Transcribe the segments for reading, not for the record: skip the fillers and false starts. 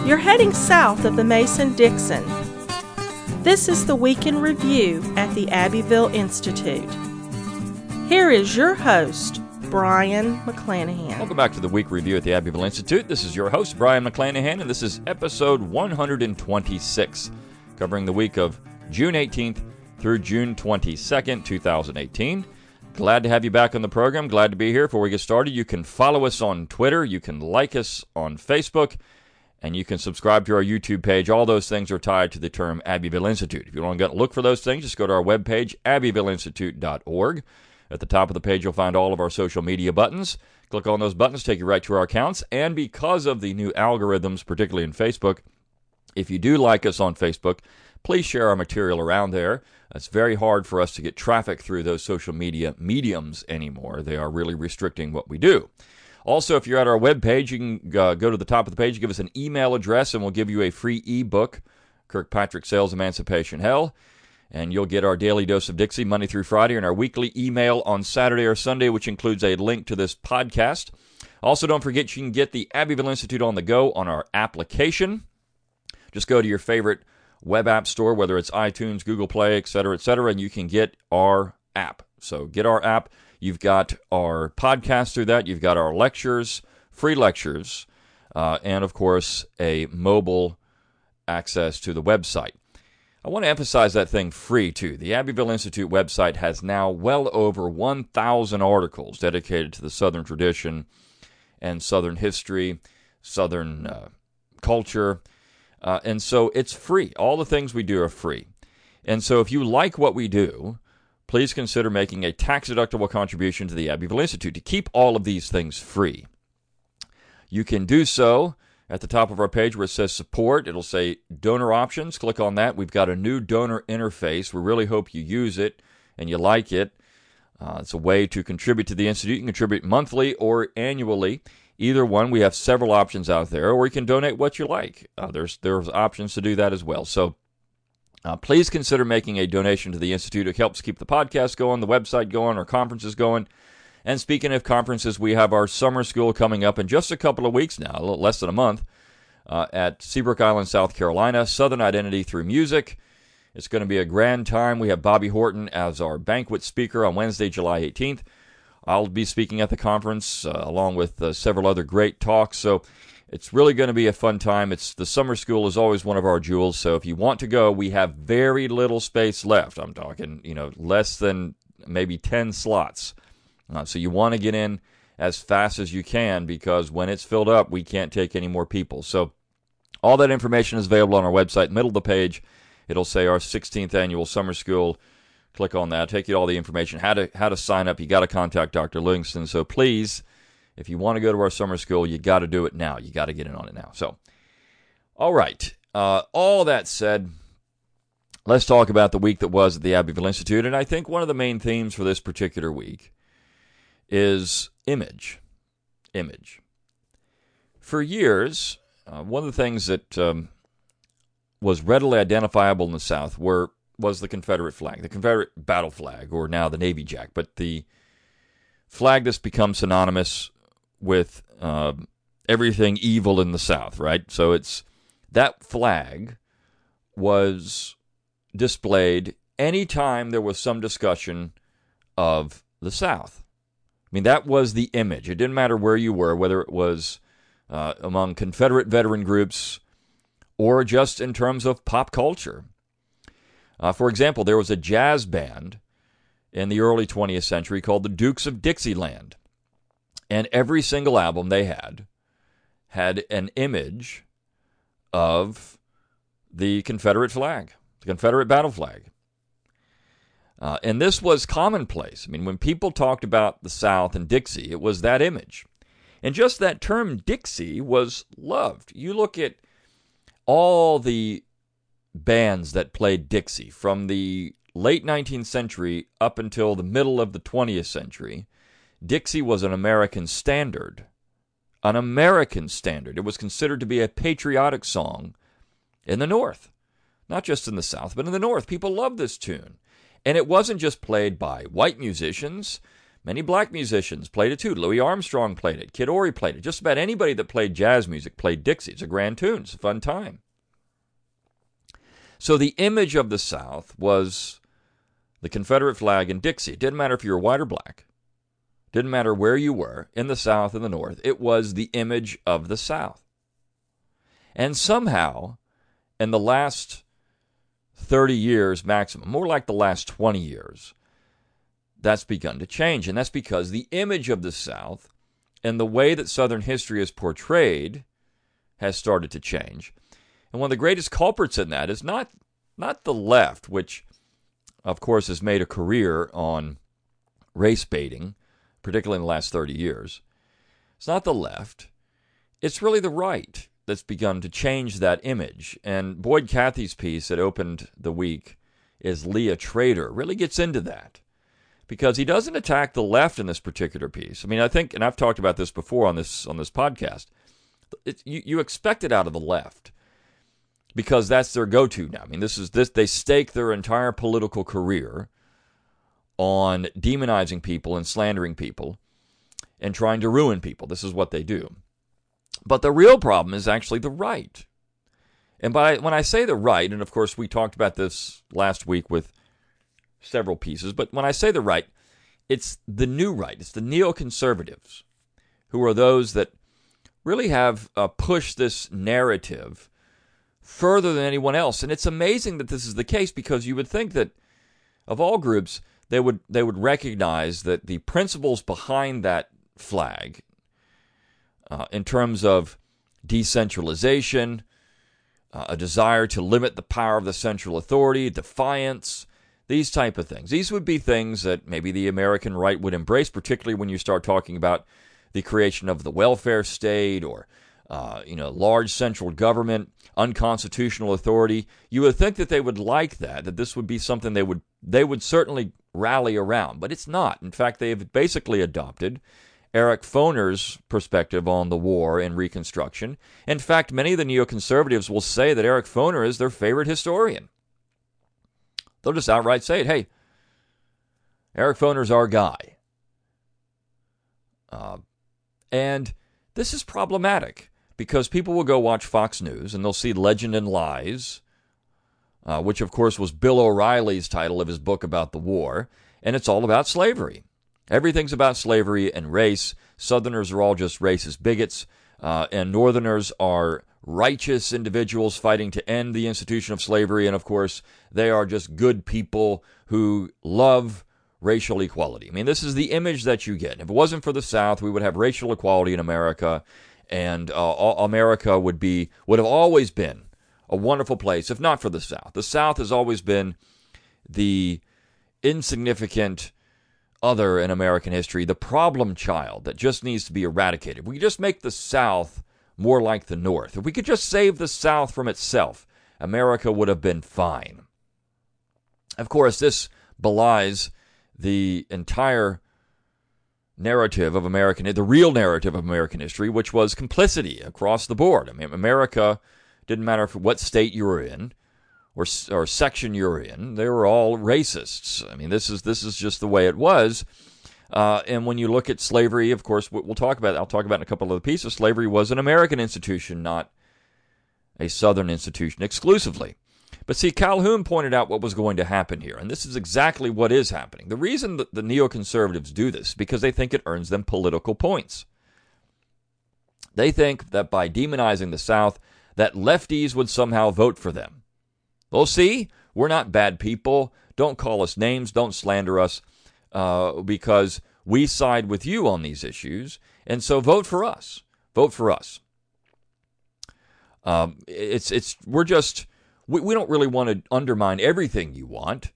You're heading south of the Mason-Dixon. This is the Week in Review at the Abbeville Institute. Here is your host, Brian McClanahan. Welcome back to the Week Review at the Abbeville Institute. This is your host, Brian McClanahan, and this is episode 126, covering the week of June 18th through June 22nd, 2018. Glad to have you back on the program. Glad to be here. Before we get started, you can follow us on Twitter, you can like us on Facebook, and you can subscribe to our YouTube page. All those things are tied to the term Abbeville Institute. If you want to look for those things, just go to our webpage, abbevilleinstitute.org. At the top of the page, you'll find all of our social media buttons. Click on those buttons, take you right to our accounts. And because of the new algorithms, particularly in Facebook, if you do like us on Facebook, please share our material around there. It's very hard for us to get traffic through those social media mediums anymore. They are really restricting what we do. Also, if you're at our webpage, you can go to the top of the page, give us an email address, and we'll give you a free ebook, Kirkpatrick Sales Emancipation Hell. And you'll get our daily dose of Dixie Monday through Friday and our weekly email on Saturday or Sunday, which includes a link to this podcast. Also, don't forget you can get the Abbeville Institute on the go on our application. Just go to your favorite web app store, whether it's iTunes, Google Play, etc., and you can get our app. So get our app. You've got our podcast through that. You've got our lectures, free lectures, and, of course, a mobile access to the website. I want to emphasize that thing free, too. The Abbeville Institute website has now well over 1,000 articles dedicated to the Southern tradition and Southern history, Southern culture, and so it's free. All the things we do are free. And so if you like what we do, please consider making a tax-deductible contribution to the Abbeville Institute to keep all of these things free. You can do so at the top of our page where it says support. It'll say donor options. Click on that. We've got a new donor interface. We really hope you use it and you like it. It's a way to contribute to the Institute. You can contribute monthly or annually. Either one. We have several options out there, or you can donate what you like. There's options to do that as well. So please consider making a donation to the Institute. It helps keep the podcast going, the website going, our conferences going. And speaking of conferences, we have our summer school coming up in just a couple of weeks now, a little less than a month, at Seabrook Island, South Carolina, Southern Identity Through Music. It's going to be a grand time. We have Bobby Horton as our banquet speaker on Wednesday, July 18th. I'll be speaking at the conference along with several other great talks, so it's really going to be a fun time. The summer school is always one of our jewels, so if you want to go, we have very little space left. I'm talking, less than maybe 10 slots. So you want to get in as fast as you can because when it's filled up, we can't take any more people. So all that information is available on our website. Middle of the page, it'll say our 16th annual summer school. Click on that. Take you all the information, how to sign up. You got to contact Dr. Livingston. So please, if you want to go to our summer school, you got to do it now. You got to get in on it now. So, all right. All that said, let's talk about the week that was at the Abbeville Institute. And I think one of the main themes for this particular week is image. Image. For years, one of the things that was readily identifiable in the South was the Confederate flag, the Confederate battle flag, or now the Navy Jack, but the flag that's become synonymous with everything evil in the South, right? So that flag was displayed anytime there was some discussion of the South. I mean, that was the image. It didn't matter where you were, whether it was among Confederate veteran groups or just in terms of pop culture. For example, there was a jazz band in the early 20th century called the Dukes of Dixieland. And every single album they had an image of the Confederate flag, the Confederate battle flag. And this was commonplace. I mean, when people talked about the South and Dixie, it was that image. And just that term Dixie was loved. You look at all the bands that played Dixie from the late 19th century up until the middle of the 20th century. Dixie was an American standard. An American standard. It was considered to be a patriotic song in the North. Not just in the South, but in the North. People loved this tune. And it wasn't just played by white musicians. Many black musicians played it too. Louis Armstrong played it. Kid Ory played it. Just about anybody that played jazz music played Dixie. It's a grand tune. It's a fun time. So the image of the South was the Confederate flag and Dixie. It didn't matter if you were white or black. It didn't matter where you were, in the South, in the North. It was the image of the South. And somehow, in the last 30 years maximum, more like the last 20 years, that's begun to change. And that's because the image of the South and the way that Southern history is portrayed has started to change. And one of the greatest culprits in that is not the left, which, of course, has made a career on race baiting, particularly in the last 30 years. It's not the left. It's really the right that's begun to change that image. And Boyd Cathy's piece that opened the week is Leah Trader really gets into that, because he doesn't attack the left in this particular piece. I mean, I think, and I've talked about this before on this podcast, you expect it out of the left because that's their go-to now. I mean, they stake their entire political career on demonizing people and slandering people and trying to ruin people. This is what they do. But the real problem is actually the right. And when I say the right, and of course we talked about this last week with several pieces, but when I say the right, it's the new right. It's the neoconservatives, who are those that really have pushed this narrative further than anyone else. And it's amazing that this is the case, because you would think that of all groups, they would recognize that the principles behind that flag, in terms of decentralization, a desire to limit the power of the central authority, defiance, these type of things. These would be things that maybe the American right would embrace, particularly when you start talking about the creation of the welfare state or large central government, unconstitutional authority. You would think that they would like that this would be something they would certainly rally around, but it's not. In fact, they have basically adopted Eric Foner's perspective on the war and Reconstruction. In fact, many of the neoconservatives will say that Eric Foner is their favorite historian. They'll just outright say it. Hey, Eric Foner's our guy. And this is problematic because people will go watch Fox News and they'll see Legend and Lies, which of course was Bill O'Reilly's title of his book about the war, and it's all about slavery. Everything's about slavery and race. Southerners are all just racist bigots, and Northerners are righteous individuals fighting to end the institution of slavery, and of course, they are just good people who love racial equality. I mean, this is the image that you get. If it wasn't for the South, we would have racial equality in America, and America would have always been a wonderful place, if not for the South. The South has always been the insignificant other in American history, the problem child that just needs to be eradicated. We could just make the South more like the North. If we could just save the South from itself, America would have been fine. Of course, this belies the entire narrative of the real narrative of American history, which was complicity across the board. I mean, America, didn't matter what state you were in or section you were in, they were all racists. I mean, this is just the way it was. And when you look at slavery, of course, I'll talk about in a couple of the pieces, slavery was an American institution, not a Southern institution exclusively. But see, Calhoun pointed out what was going to happen here, and this is exactly what is happening. The reason that the neoconservatives do this is because they think it earns them political points. They think that by demonizing the South, that lefties would somehow vote for them. Well, see, we're not bad people. Don't call us names. Don't slander us, because we side with you on these issues, and so vote for us. Vote for us. We don't really want to undermine everything you want.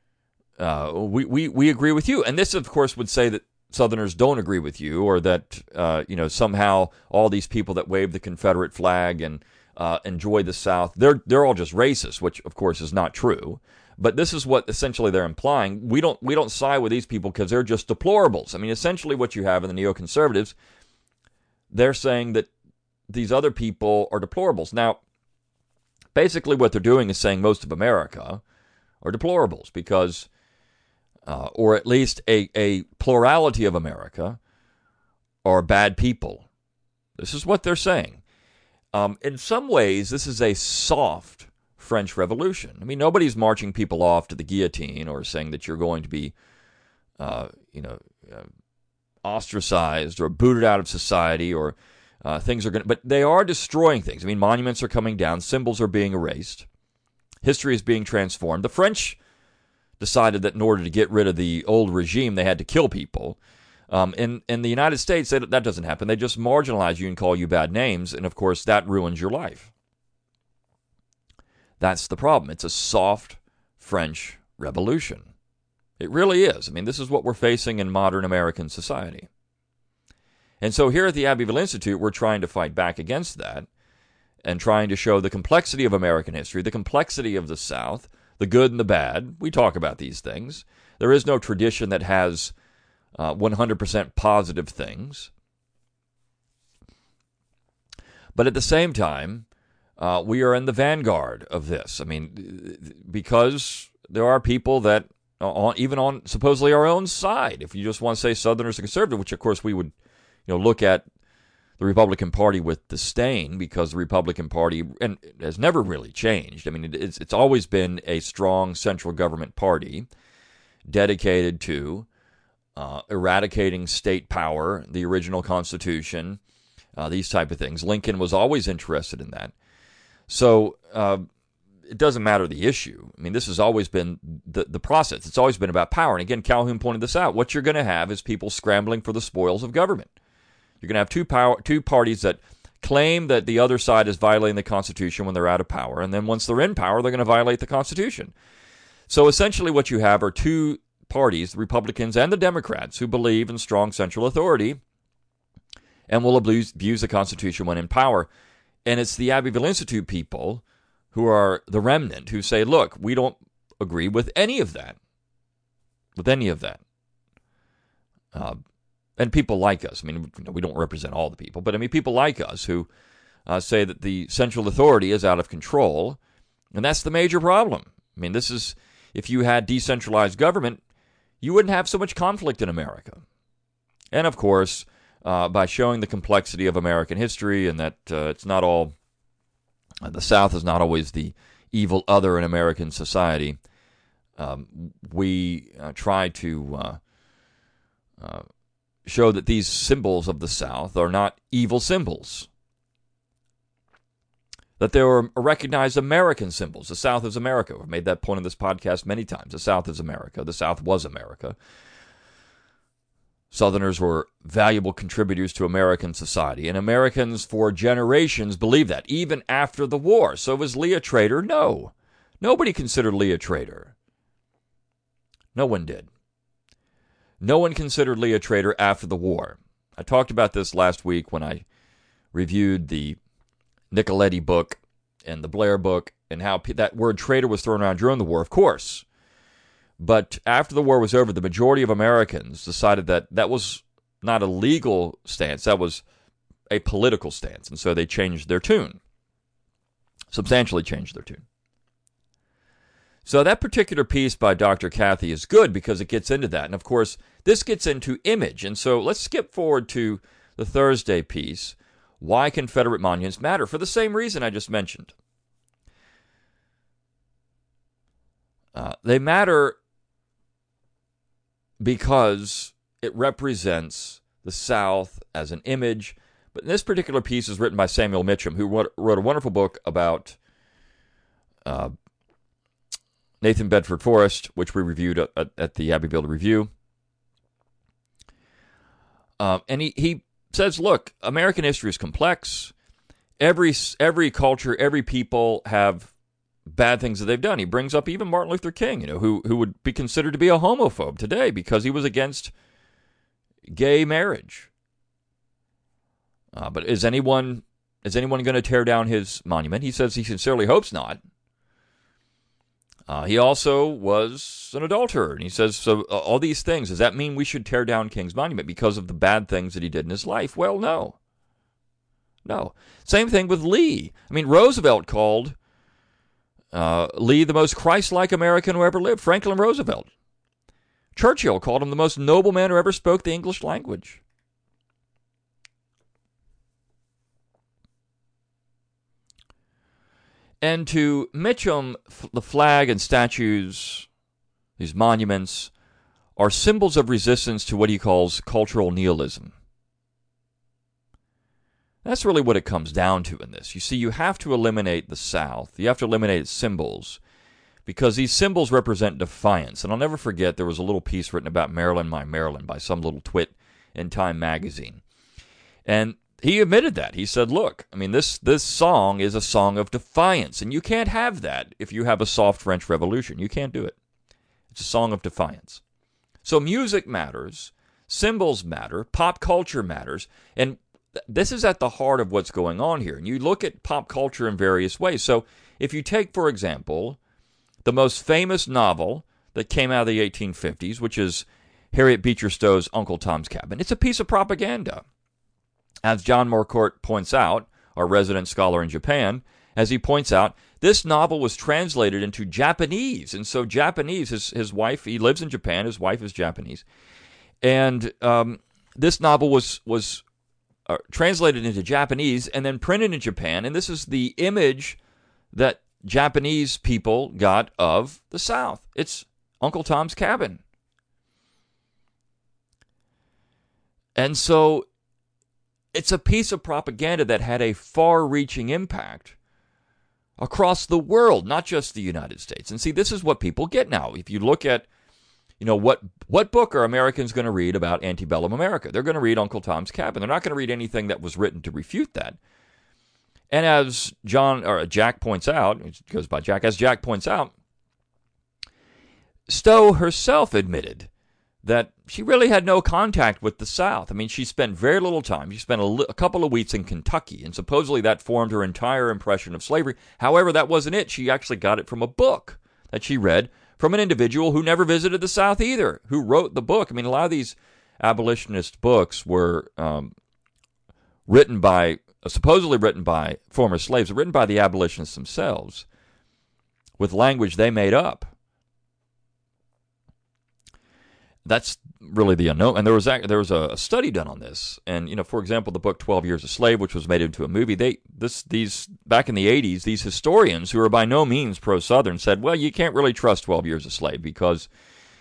We agree with you, and this, of course, would say that Southerners don't agree with you, or that somehow all these people that wave the Confederate flag and enjoy the South, they're all just racist, which of course is not true. But this is what essentially they're implying. We don't side with these people because they're just deplorables. I mean, essentially what you have in the neoconservatives, they're saying that these other people are deplorables. Now, basically what they're doing is saying most of America are deplorables because or at least a plurality of America, are bad people. This is what they're saying. In some ways, this is a soft French Revolution. I mean, nobody's marching people off to the guillotine or saying that you're going to be, ostracized or booted out of society, or things are going to... But they are destroying things. I mean, monuments are coming down. Symbols are being erased. History is being transformed. The French decided that in order to get rid of the old regime, they had to kill people. In the United States, that doesn't happen. They just marginalize you and call you bad names, and of course, that ruins your life. That's the problem. It's a soft French Revolution. It really is. I mean, this is what we're facing in modern American society. And so here at the Abbeville Institute, we're trying to fight back against that and trying to show the complexity of American history, the complexity of the South, the good and the bad. We talk about these things. There is no tradition that has 100% positive things. But at the same time, we are in the vanguard of this. I mean, because there are people that, even on supposedly our own side, if you just want to say Southerners and conservative, which of course we would look at the Republican Party with disdain, because the Republican Party has never really changed. I mean, it's always been a strong central government party dedicated to eradicating state power, the original Constitution, these type of things. Lincoln was always interested in that. So it doesn't matter the issue. I mean, this has always been the process. It's always been about power. And again, Calhoun pointed this out. What you're going to have is people scrambling for the spoils of government. You're going to have two parties that claim that the other side is violating the Constitution when they're out of power. And then once they're in power, they're going to violate the Constitution. So essentially what you have are two parties, the Republicans and the Democrats, who believe in strong central authority and will abuse the Constitution when in power. And it's the Abbeville Institute people who are the remnant who say, look, we don't agree with any of that. And people like us. I mean, we don't represent all the people, but I mean, people like us who say that the central authority is out of control, and that's the major problem. I mean, this is, if you had decentralized government, you wouldn't have so much conflict in America. And of course, by showing the complexity of American history and that it's not all, the South is not always the evil other in American society, we try to show that these symbols of the South are not evil symbols. That they were recognized American symbols. The South is America. I've made that point in this podcast many times. The South is America. The South was America. Southerners were valuable contributors to American society, and Americans for generations believed that, even after the war. So was Lee a traitor? No. Nobody considered Lee a traitor. No one did. No one considered Lee a traitor after the war. I talked about this last week when I reviewed the Nicoletti book and the Blair book, and how that word traitor was thrown around during the war, of course. But after the war was over, the majority of Americans decided that that was not a legal stance, that was a political stance. And so they changed their tune, substantially changed their tune. So that particular piece by Dr. Cathy is good because it gets into that. And of course, this gets into image. And so let's skip forward to the Thursday piece, Why Confederate Monuments Matter, for the same reason I just mentioned. They matter because it represents the South as an image. But this particular piece is written by Samuel Mitcham, who wrote a wonderful book about Nathan Bedford Forrest, which we reviewed at the Abbeville Review. And he says, look, American history is complex. Every culture, every people have bad things that they've done. He brings up even Martin Luther King, who would be considered to be a homophobe today because he was against gay marriage. But is anyone going to tear down his monument? He says he sincerely hopes not. He also was an adulterer, and he says, so all these things, does that mean we should tear down King's monument because of the bad things that he did in his life? Well, no. No. Same thing with Lee. I mean, Roosevelt called Lee the most Christ-like American who ever lived, Franklin Roosevelt. Churchill called him the most noble man who ever spoke the English language. And to Mitchum, the flag and statues, these monuments, are symbols of resistance to what he calls cultural nihilism. That's really what it comes down to in this. You see, you have to eliminate the South. You have to eliminate its symbols, because these symbols represent defiance. And I'll never forget, there was a little piece written about Maryland, my Maryland, by some little twit in Time magazine. And he admitted that. He said, look, I mean, this song is a song of defiance, and you can't have that if you have a soft French Revolution. You can't do it. It's a song of defiance. So music matters, symbols matter, pop culture matters, and this is at the heart of what's going on here. And you look at pop culture in various ways. So if you take, for example, the most famous novel that came out of the 1850s, which is Harriet Beecher Stowe's Uncle Tom's Cabin, it's a piece of propaganda. As John Marquardt points out, our resident scholar in Japan, as he points out, this novel was translated into Japanese. And so Japanese, his wife, he lives in Japan, his wife is Japanese. And this novel was translated into Japanese and then printed in Japan. And this is the image that Japanese people got of the South. It's Uncle Tom's Cabin. And so it's a piece of propaganda that had a far-reaching impact across the world, not just the United States. And see, this is what people get now. If you look at, what book are Americans going to read about antebellum America? They're going to read Uncle Tom's Cabin. They're not going to read anything that was written to refute that. And as Jack points out, it goes by Jack, as Jack points out, Stowe herself admitted that she really had no contact with the South. I mean, she spent very little time. She spent a couple of weeks in Kentucky, and supposedly that formed her entire impression of slavery. However, that wasn't it. She actually got it from a book that she read from an individual who never visited the South either, who wrote the book. I mean, a lot of these abolitionist books were supposedly written by former slaves, written by the abolitionists themselves, with language they made up. That's really the unknown. And there was a study done on this. And, for example, the book 12 Years a Slave, which was made into a movie, these back in the 80s, these historians who are by no means pro-Southern said, well, you can't really trust 12 Years a Slave because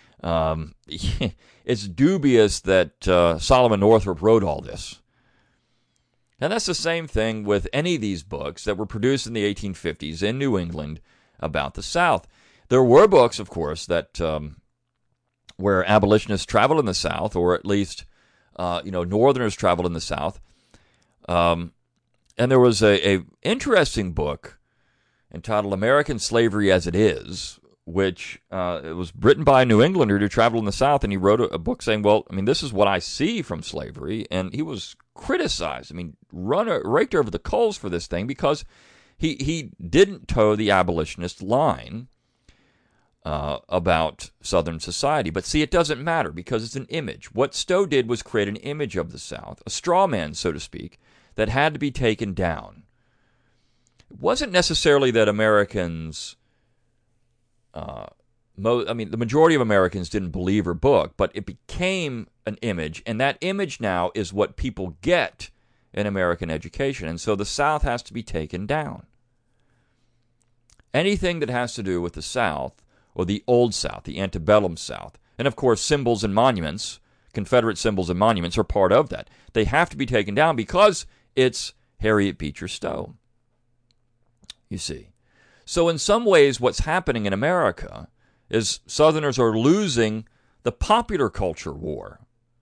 it's dubious that Solomon Northup wrote all this. And that's the same thing with any of these books that were produced in the 1850s in New England about the South. There were books, of course, that where abolitionists traveled in the South, or at least, Northerners traveled in the South. And there was a interesting book entitled American Slavery as It Is, which it was written by a New Englander who traveled in the South, and he wrote a book saying, well, I mean, this is what I see from slavery, and he was criticized. I mean, raked over the coals for this thing because he didn't toe the abolitionist line about Southern society. But see, it doesn't matter because it's an image. What Stowe did was create an image of the South, a straw man, so to speak, that had to be taken down. It wasn't necessarily that Americans, the majority of Americans didn't believe her book, but it became an image, and that image now is what people get in American education. And so the South has to be taken down. Anything that has to do with the South, or the Old South, the antebellum South. And of course, symbols and monuments, Confederate symbols and monuments, are part of that. They have to be taken down because it's Harriet Beecher Stowe. You see. So in some ways, what's happening in America is Southerners are losing the popular culture war,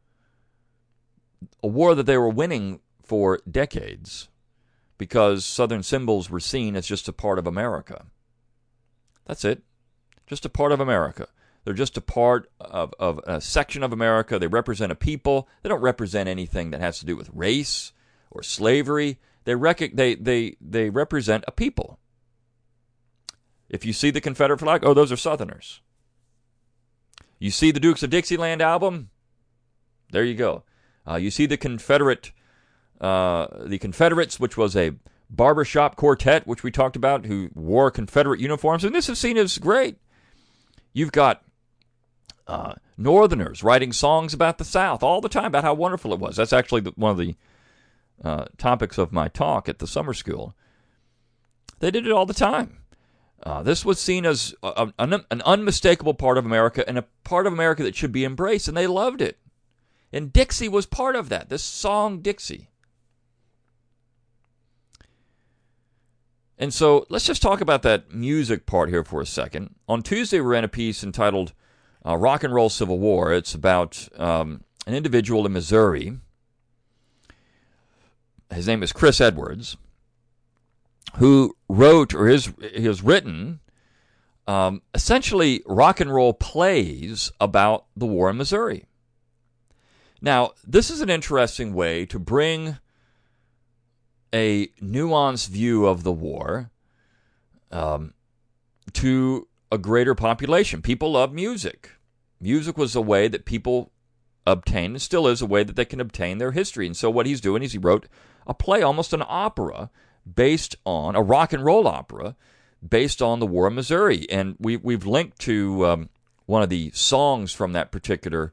a war that they were winning for decades because Southern symbols were seen as just a part of America. That's it. Just a part of America. They're just a part of a section of America. They represent a people. They don't represent anything that has to do with race or slavery. They represent a people. If you see the Confederate flag, those are Southerners. You see the Dukes of Dixieland album, there you go. You see the Confederates, which was a barbershop quartet, which we talked about, who wore Confederate uniforms, and this is seen as great. You've got Northerners writing songs about the South all the time, about how wonderful it was. That's actually one of the topics of my talk at the summer school. They did it all the time. This was seen as an unmistakable part of America and a part of America that should be embraced, and they loved it. And Dixie was part of that, this song Dixie. And so let's just talk about that music part here for a second. On Tuesday, we ran a piece entitled Rock and Roll Civil War. It's about an individual in Missouri. His name is Chris Edwards, who wrote, or he has written, essentially rock and roll plays about the war in Missouri. Now, this is an interesting way to bring a nuanced view of the war to a greater population. People love music. Music was a way that people obtained, and still is a way that they can obtain their history. And so what he's doing is he wrote a play, almost an opera, based on a rock and roll opera, based on the war in Missouri. And we've linked to one of the songs from that particular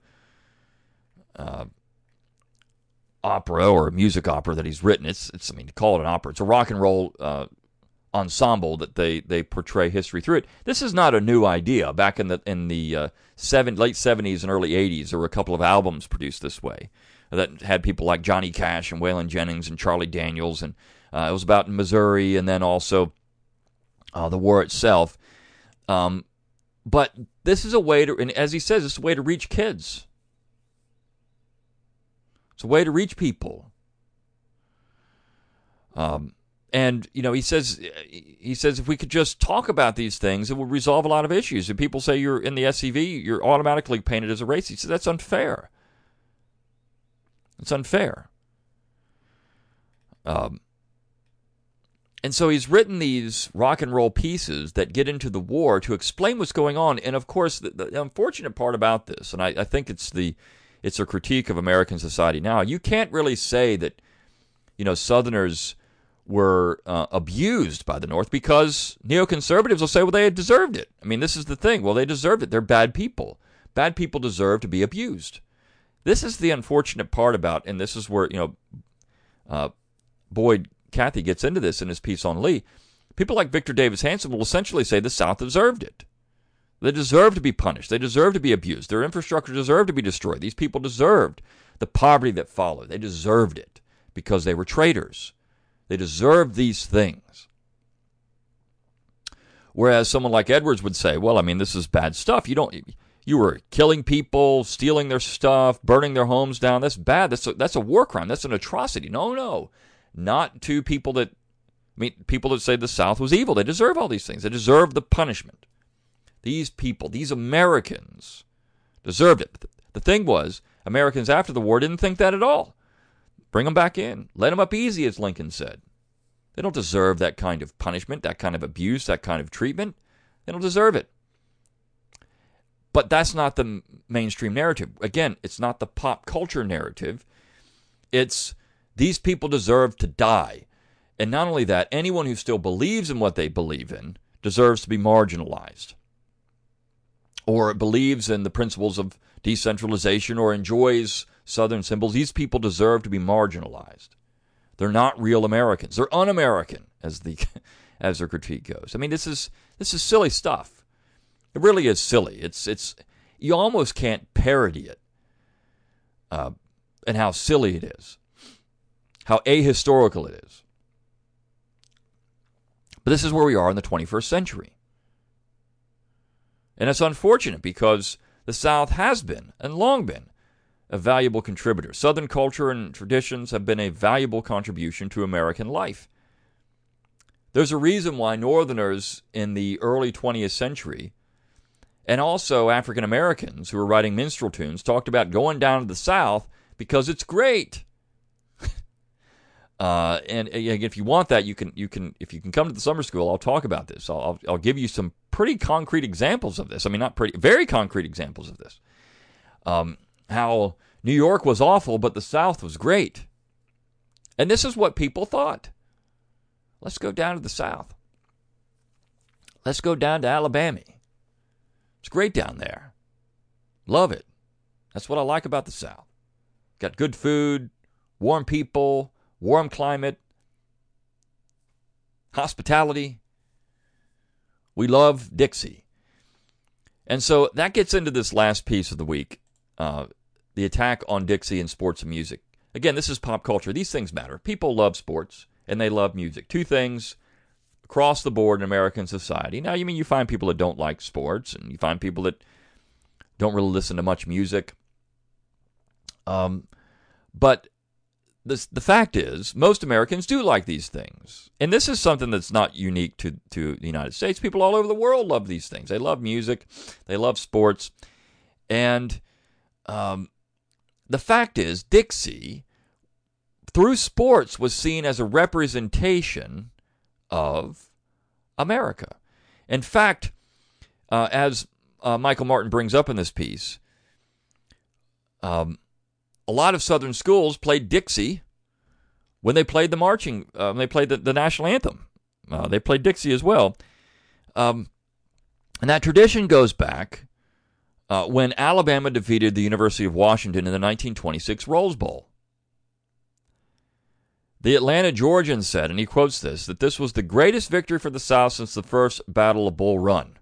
opera or music opera that he's written. It's I mean, to call it an opera, it's a rock and roll ensemble that they portray history through it. This is not a new idea. Back in the late 70s and early 80s, there were a couple of albums produced this way that had people like Johnny Cash and Waylon Jennings and Charlie Daniels, and it was about Missouri and then also the war itself. But this is a way to, and as he says, it's a way to reach kids. It's a way to reach people. And, you know, he says if we could just talk about these things, it would resolve a lot of issues. If people say you're in the SCV, you're automatically painted as a racist. He says that's unfair. It's unfair. And so he's written these rock and roll pieces that get into the war to explain what's going on. And, of course, the unfortunate part about this, and I think it's a critique of American society now, you can't really say that, you know, Southerners were abused by the North, because neoconservatives will say, well, they had deserved it. I mean, this is the thing. Well, they deserved it. They're bad people. Bad people deserve to be abused. This is the unfortunate part about, and this is where, you know, Boyd Cathy gets into this in his piece on Lee. People like Victor Davis Hanson will essentially say the South deserved it. They deserve to be punished. They deserve to be abused. Their infrastructure deserved to be destroyed. These people deserved the poverty that followed. They deserved it because they were traitors. They deserved these things. Whereas someone like Edwards would say, well, I mean, this is bad stuff. You were killing people, stealing their stuff, burning their homes down. That's bad. That's a war crime. That's an atrocity. No. Not to people that say the South was evil. They deserve all these things. They deserve the punishment. These people, these Americans, deserved it. The thing was, Americans after the war didn't think that at all. Bring them back in. Let them up easy, as Lincoln said. They don't deserve that kind of punishment, that kind of abuse, that kind of treatment. They don't deserve it. But that's not the mainstream narrative. Again, it's not the pop culture narrative. It's these people deserve to die. And not only that, anyone who still believes in what they believe in deserves to be marginalized, or believes in the principles of decentralization, or enjoys Southern symbols. These people deserve to be marginalized. They're not real Americans. They're un-American, as their critique goes. I mean, this is silly stuff. It really is silly. It's you almost can't parody it, and how silly it is, how ahistorical it is. But this is where we are in the 21st century. And it's unfortunate because the South has been, and long been, a valuable contributor. Southern culture and traditions have been a valuable contribution to American life. There's a reason why Northerners in the early 20th century, and also African Americans who were writing minstrel tunes, talked about going down to the South because it's great. And if you want that, you can. If you can come to the summer school, I'll talk about this. I'll give you some pretty concrete examples of this. I mean, not pretty, very concrete examples of this. How New York was awful, but the South was great. And this is what people thought. Let's go down to the South. Let's go down to Alabama. It's great down there. Love it. That's what I like about the South. Got good food, warm people, warm climate, hospitality. We love Dixie. And so that gets into this last piece of the week, the attack on Dixie in sports and music. Again, this is pop culture. These things matter. People love sports and they love music. Two things across the board in American society. Now, you find people that don't like sports, and you find people that don't really listen to much music. But the fact is, most Americans do like these things. And this is something that's not unique to the United States. People all over the world love these things. They love music. They love sports. And the fact is, Dixie, through sports, was seen as a representation of America. In fact, as Michael Martin brings up in this piece, a lot of Southern schools played Dixie when they played they played the national anthem. They played Dixie as well. And that tradition goes back when Alabama defeated the University of Washington in the 1926 Rose Bowl. The Atlanta Georgian said, and he quotes this, that this was the greatest victory for the South since the first Battle of Bull Run.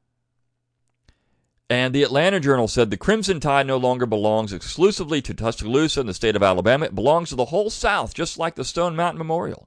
And the Atlanta Journal said the Crimson Tide no longer belongs exclusively to Tuscaloosa in the state of Alabama. It belongs to the whole South, just like the Stone Mountain Memorial.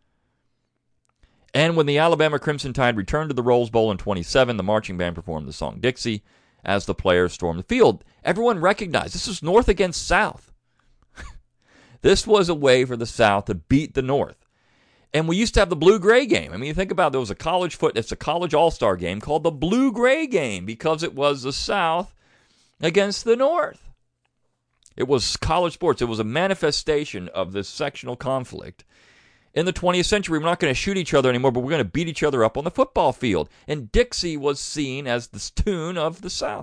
And when the Alabama Crimson Tide returned to the Rose Bowl in 27, the marching band performed the song Dixie as the players stormed the field. Everyone recognized this was North against South. This was a way for the South to beat the North. And we used to have the blue-gray game. You think about it, there was it's a college all-star game called the blue-gray game because it was the South against the North. It was college sports. It was a manifestation of this sectional conflict. In the 20th century, we're not going to shoot each other anymore, but we're going to beat each other up on the football field. And Dixie was seen as the tune of the South.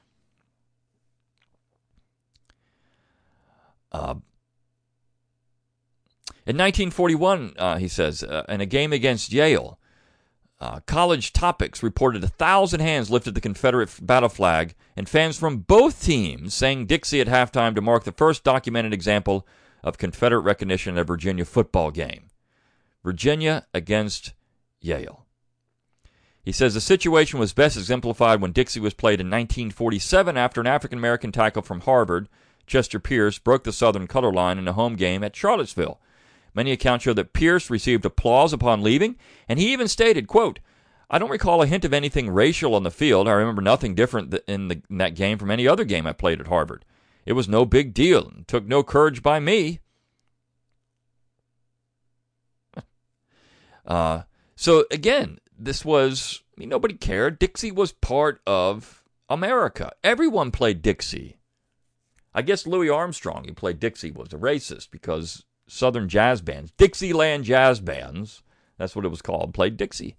In 1941, he says, in a game against Yale, College Topics reported 1,000 hands lifted the Confederate battle flag, and fans from both teams sang Dixie at halftime to mark the first documented example of Confederate recognition at a Virginia football game. Virginia against Yale. He says the situation was best exemplified when Dixie was played in 1947 after an African-American tackle from Harvard, Chester Pierce, broke the Southern color line in a home game at Charlottesville. Many accounts show that Pierce received applause upon leaving, and he even stated, quote, "I don't recall a hint of anything racial on the field. I remember nothing different in that game from any other game I played at Harvard. It was no big deal and took no courage by me." So again, this was, nobody cared. Dixie was part of America. Everyone played Dixie. I guess Louis Armstrong, who played Dixie, was a racist because Southern jazz bands, Dixieland jazz bands, that's what it was called, played Dixie.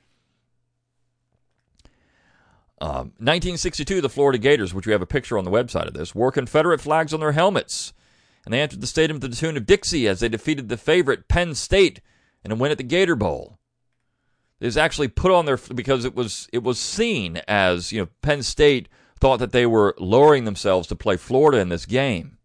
1962, the Florida Gators, which we have a picture on the website of this, wore Confederate flags on their helmets, and they entered the stadium to the tune of Dixie as they defeated the favorite Penn State in a win at the Gator Bowl. It was actually put on there because it was seen as, Penn State thought that they were lowering themselves to play Florida in this game.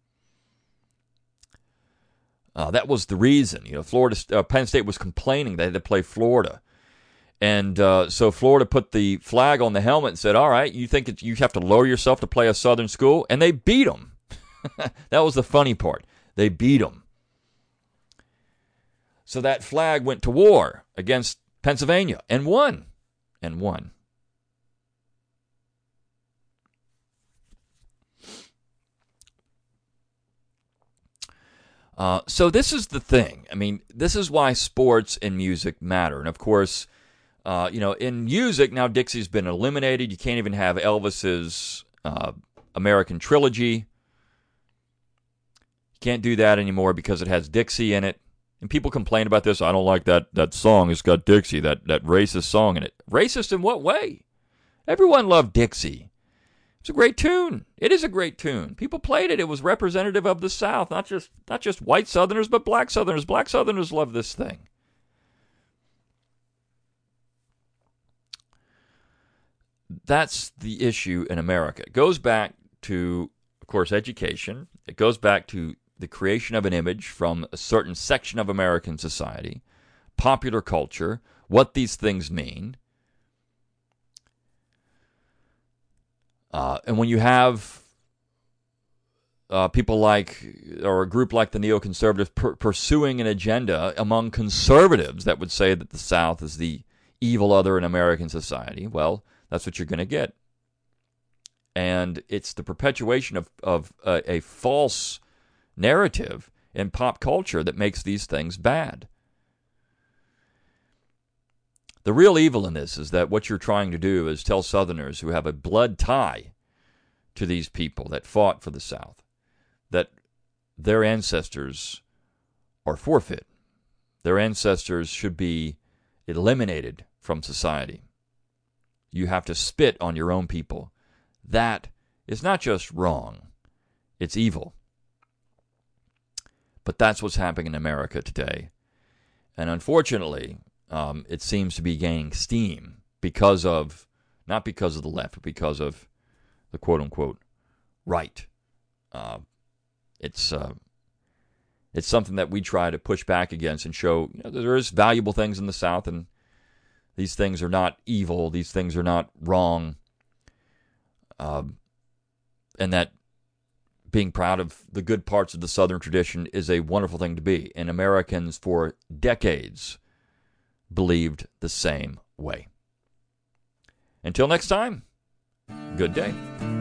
That was the reason. Penn State was complaining they had to play Florida. And so Florida put the flag on the helmet and said, all right, you think you have to lower yourself to play a Southern school? And they beat them. That was the funny part. They beat them. So that flag went to war against Pennsylvania and won. So this is the thing. This is why sports and music matter. And of course, in music, now Dixie's been eliminated. You can't even have Elvis's American Trilogy. You can't do that anymore because it has Dixie in it. And people complain about this. I don't like that song. It's got Dixie, that racist song in it. Racist in what way? Everyone loved Dixie. It's a great tune. It is a great tune. People played it. It was representative of the South, not just white Southerners, but black Southerners. Black Southerners love this thing. That's the issue in America. It goes back to, of course, education. It goes back to the creation of an image from a certain section of American society, popular culture, what these things mean. And when you have people like, or a group like the neoconservatives pursuing an agenda among conservatives that would say that the South is the evil other in American society, well, that's what you're going to get. And it's the perpetuation of a false narrative in pop culture that makes these things bad. The real evil in this is that what you're trying to do is tell Southerners who have a blood tie to these people that fought for the South that their ancestors are forfeit. Their ancestors should be eliminated from society. You have to spit on your own people. That is not just wrong, it's evil. But that's what's happening in America today. And unfortunately, it seems to be gaining steam because of, not because of the left, but because of the quote-unquote right. It's something that we try to push back against and show, there is valuable things in the South, and these things are not evil, these things are not wrong, and that being proud of the good parts of the Southern tradition is a wonderful thing to be. And Americans for decades believed the same way. Until next time, good day.